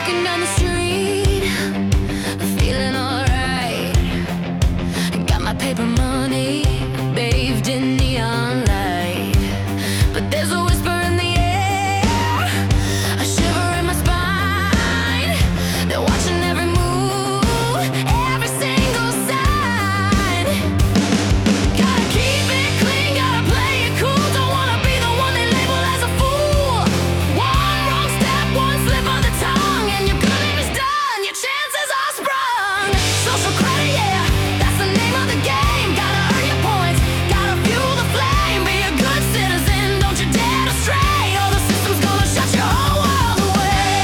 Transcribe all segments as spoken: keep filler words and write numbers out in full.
Walking down the street, feeling alright. Got my paper money bathed in neon light, but there's a whisper in the air, a shiver in my spine. They're watching every move, every single sign. Gotta keep it clean, gotta play it cool. Don't wanna be the one they label as a fool. One wrong step, one slip of the tongue, and your good name is done, your chances are sprung. Social credit, yeah, that's the name of the game. Gotta earn your points, gotta fuel the flame. Be a good citizen, don't you dare to stray, or the system's gonna shut your whole world away.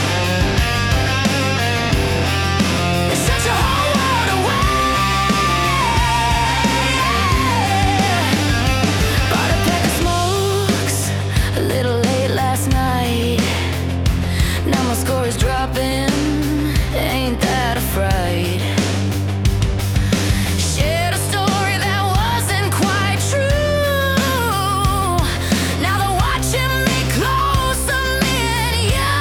Shut your whole world away. Bought a pack of smokes a little late last night. Now my score is dropping, ain't that a fright? Shared a story that wasn't quite true. Now they're watching me closer, me and you.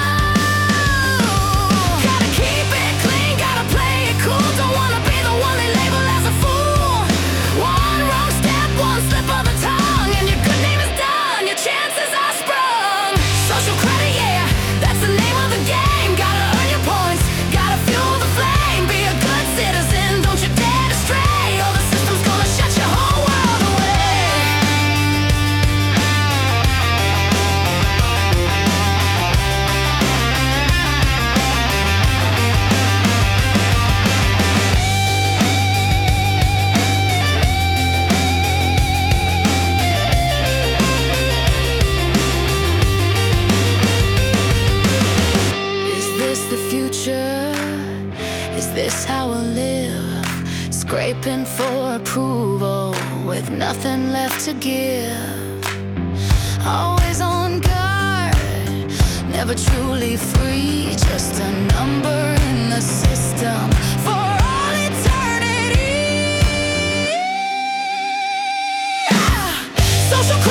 Gotta keep it clean, gotta play it cool. Don't wanna be the one they label as a fool. One wrong step, one slip of the tongue, and your good name is done, your chances are sprung. Social credit, yeah, that's the name of the game. Gotta earn your points, gotta fuel the flame. Be a good citizen, don't you dare to stray, or the system's gonna shut your whole world away. Is this the future? Is this how I live? Scraping for approval with nothing left to give. Always on guard, never truly free. Just a number in the system for all eternity. Social